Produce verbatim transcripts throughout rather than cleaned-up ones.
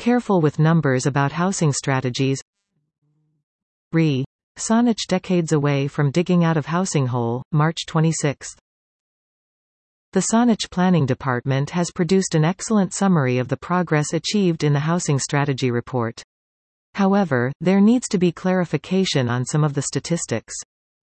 Careful with numbers about housing strategies. Re. Saanich decades away from digging out of housing hole, March twenty-sixth. The Saanich Planning Department has produced an excellent summary of the progress achieved in the Housing Strategy Report. However, there needs to be clarification on some of the statistics.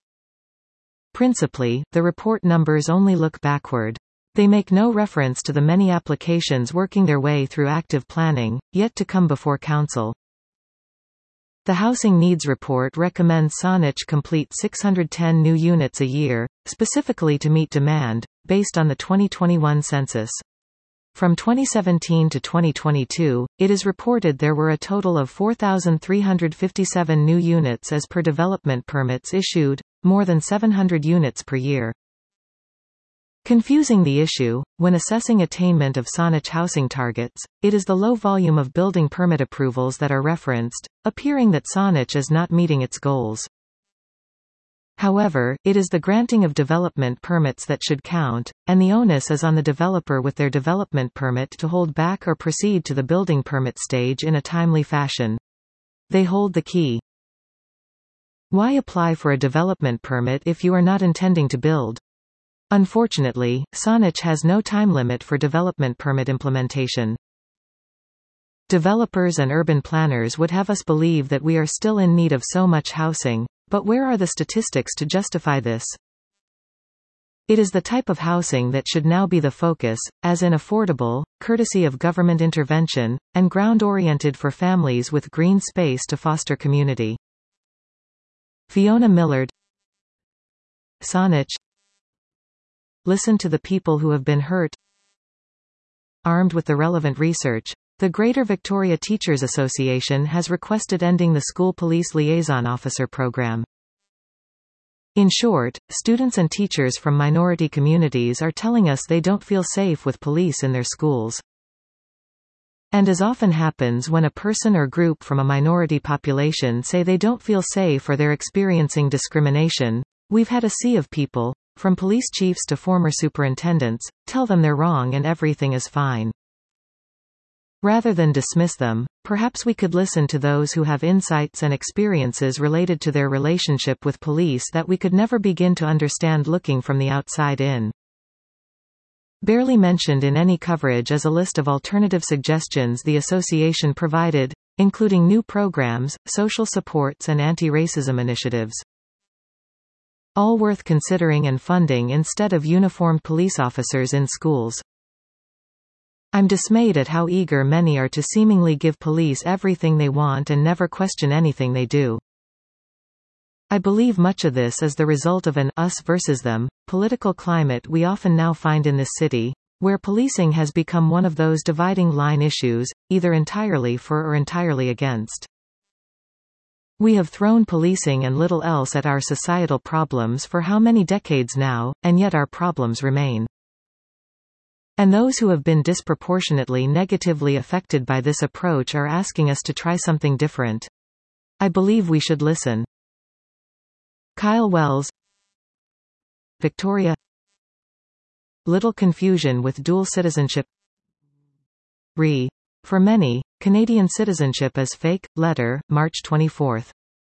Principally, the report numbers only look backward. They make no reference to the many applications working their way through active planning, yet to come before Council. The Housing Needs Report recommends Saanich complete six hundred ten new units a year, specifically to meet demand, based on the twenty twenty-one census. From twenty seventeen to twenty twenty-two, it is reported there were a total of four thousand three hundred fifty-seven new units as per development permits issued, more than seven hundred units per year. Confusing the issue, when assessing attainment of Saanich housing targets, it is the low volume of building permit approvals that are referenced, appearing that Saanich is not meeting its goals. However, it is the granting of development permits that should count, and the onus is on the developer with their development permit to hold back or proceed to the building permit stage in a timely fashion. They hold the key. Why apply for a development permit if you are not intending to build? Unfortunately, Saanich has no time limit for development permit implementation. Developers and urban planners would have us believe that we are still in need of so much housing, but where are the statistics to justify this? It is the type of housing that should now be the focus, as in affordable, courtesy of government intervention, and ground-oriented for families with green space to foster community. Fiona Millard. Saanich. Listen to the people who have been hurt. Armed with the relevant research, the Greater Victoria Teachers Association has requested ending the School Police Liaison Officer program. In short, students and teachers from minority communities are telling us they don't feel safe with police in their schools. And as often happens when a person or group from a minority population say they don't feel safe or they're experiencing discrimination, we've had a sea of people, from police chiefs to former superintendents, tell them they're wrong and everything is fine. Rather than dismiss them, perhaps we could listen to those who have insights and experiences related to their relationship with police that we could never begin to understand looking from the outside in. Barely mentioned in any coverage is a list of alternative suggestions the association provided, including new programs, social supports and anti-racism initiatives. All worth considering and funding instead of uniformed police officers in schools. I'm dismayed at how eager many are to seemingly give police everything they want and never question anything they do. I believe much of this is the result of an us versus them political climate we often now find in this city, where policing has become one of those dividing line issues, either entirely for or entirely against. We have thrown policing and little else at our societal problems for how many decades now, and yet our problems remain. And those who have been disproportionately negatively affected by this approach are asking us to try something different. I believe we should listen. Kyle Wells. Victoria. Little confusion with dual citizenship. Re. For many, Canadian citizenship is fake. Letter, March twenty-fourth.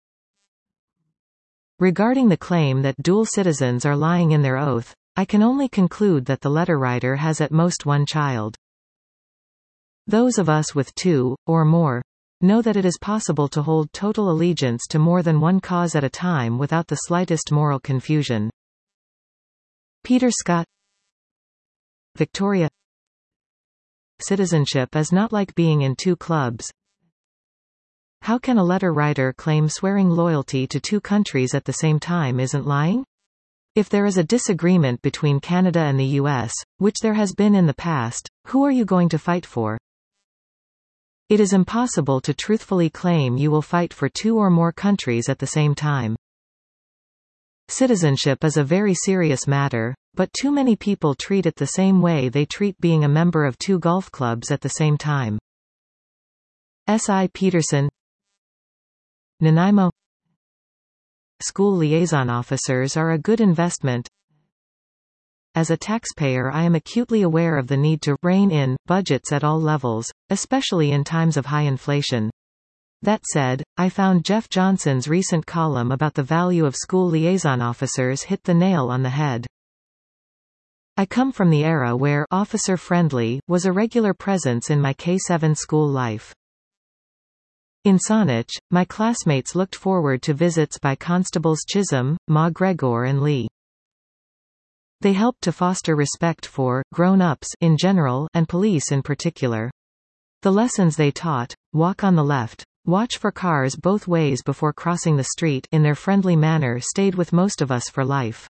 Regarding the claim that dual citizens are lying in their oath, I can only conclude that the letter writer has at most one child. Those of us with two, or more, know that it is possible to hold total allegiance to more than one cause at a time without the slightest moral confusion. Peter Scott. Victoria. Citizenship is not like being in two clubs. How can a letter writer claim swearing loyalty to two countries at the same time isn't lying? If there is a disagreement between Canada and the U S, which there has been in the past, who are you going to fight for? It is impossible to truthfully claim you will fight for two or more countries at the same time. Citizenship is a very serious matter, but too many people treat it the same way they treat being a member of two golf clubs at the same time. S I Peterson. Nanaimo. School liaison officers are a good investment. as a taxpayer I am acutely aware of the need to rein in budgets at all levels, especially in times of high inflation. That said, I found Jeff Johnson's recent column about the value of school liaison officers hit the nail on the head. I come from the era where officer-friendly was a regular presence in my K seven school life. In Saanich, my classmates looked forward to visits by Constables Chisholm, Ma Gregor and Lee. They helped to foster respect for grown-ups in general and police in particular. The lessons they taught, walk on the left, watch for cars both ways before crossing the street, in their friendly manner stayed with most of us for life.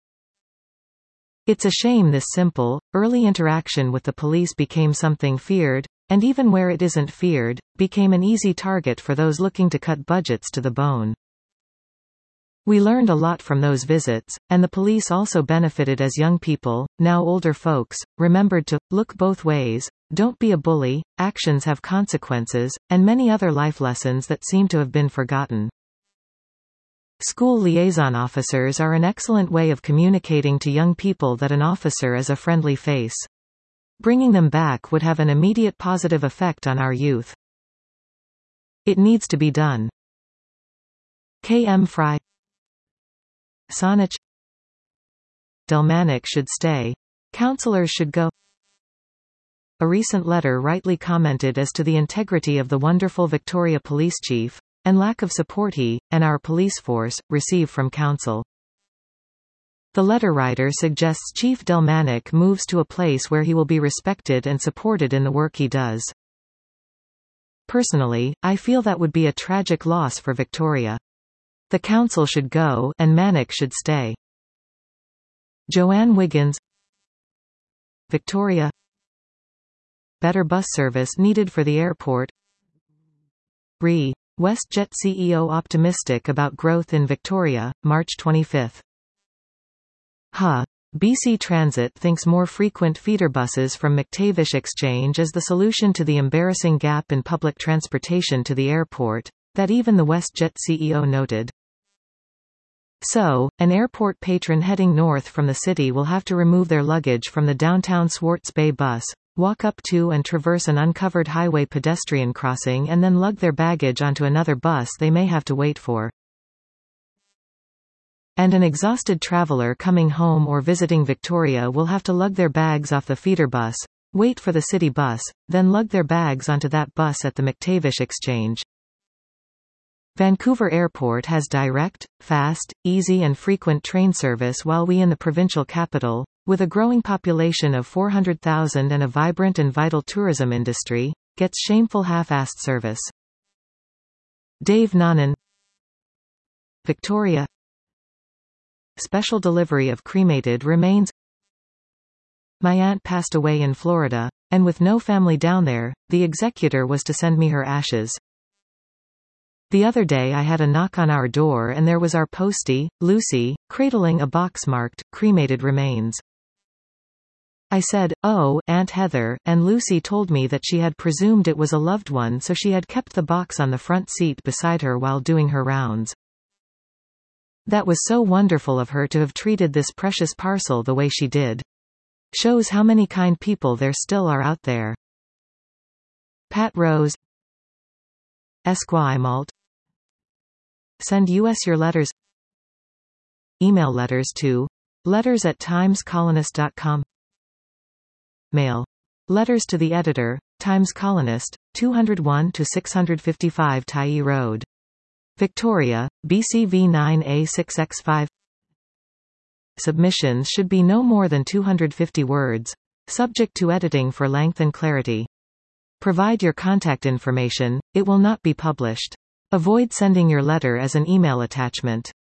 It's a shame this simple, early interaction with the police became something feared, and even where it isn't feared, became an easy target for those looking to cut budgets to the bone. We learned a lot from those visits, and the police also benefited as young people, now older folks, remembered to look both ways, don't be a bully, actions have consequences, and many other life lessons that seem to have been forgotten. School liaison officers are an excellent way of communicating to young people that an officer is a friendly face. Bringing them back would have an immediate positive effect on our youth. It needs to be done. K M Fry. Saanich. Delmanic should stay. Councillors should go. A recent letter rightly commented as to the integrity of the wonderful Victoria Police Chief, and lack of support he, and our police force, receive from Council. The letter writer suggests Chief Delmanic moves to a place where he will be respected and supported in the work he does. Personally, I feel that would be a tragic loss for Victoria. The Council should go, and Manick should stay. Joanne Wiggins. Victoria. Better bus service needed for the airport. Re. WestJet C E O optimistic about growth in Victoria, March twenty-fifth. Huh. B C Transit thinks more frequent feeder buses from McTavish Exchange is the solution to the embarrassing gap in public transportation to the airport, that even the WestJet C E O noted. So, an airport patron heading north from the city will have to remove their luggage from the downtown Swartz Bay bus, walk up to and traverse an uncovered highway pedestrian crossing and then lug their baggage onto another bus they may have to wait for. And an exhausted traveler coming home or visiting Victoria will have to lug their bags off the feeder bus, wait for the city bus, then lug their bags onto that bus at the McTavish Exchange. Vancouver Airport has direct, fast, easy and frequent train service while we in the provincial capital, with a growing population of four hundred thousand and a vibrant and vital tourism industry, gets shameful half-assed service. Dave Nonan. Victoria. Special delivery of cremated remains. My aunt passed away in Florida, and with no family down there, the executor was to send me her ashes. The other day I had a knock on our door and there was our postie, Lucy, cradling a box marked, cremated remains. I said, "Oh, Aunt Heather," and Lucy told me that she had presumed it was a loved one so she had kept the box on the front seat beside her while doing her rounds. That was so wonderful of her to have treated this precious parcel the way she did. Shows how many kind people there still are out there. Pat Rose. Esquimalt. Send us your letters. Email letters to letters at times colonist dot com. Mail. Letters to the editor, Times Colonist, two oh one to six fifty-five Tyee Road. Victoria, B C V nine A six X five. Submissions should be no more than two hundred fifty words, subject to editing for length and clarity. Provide your contact information, it will not be published. Avoid sending your letter as an email attachment.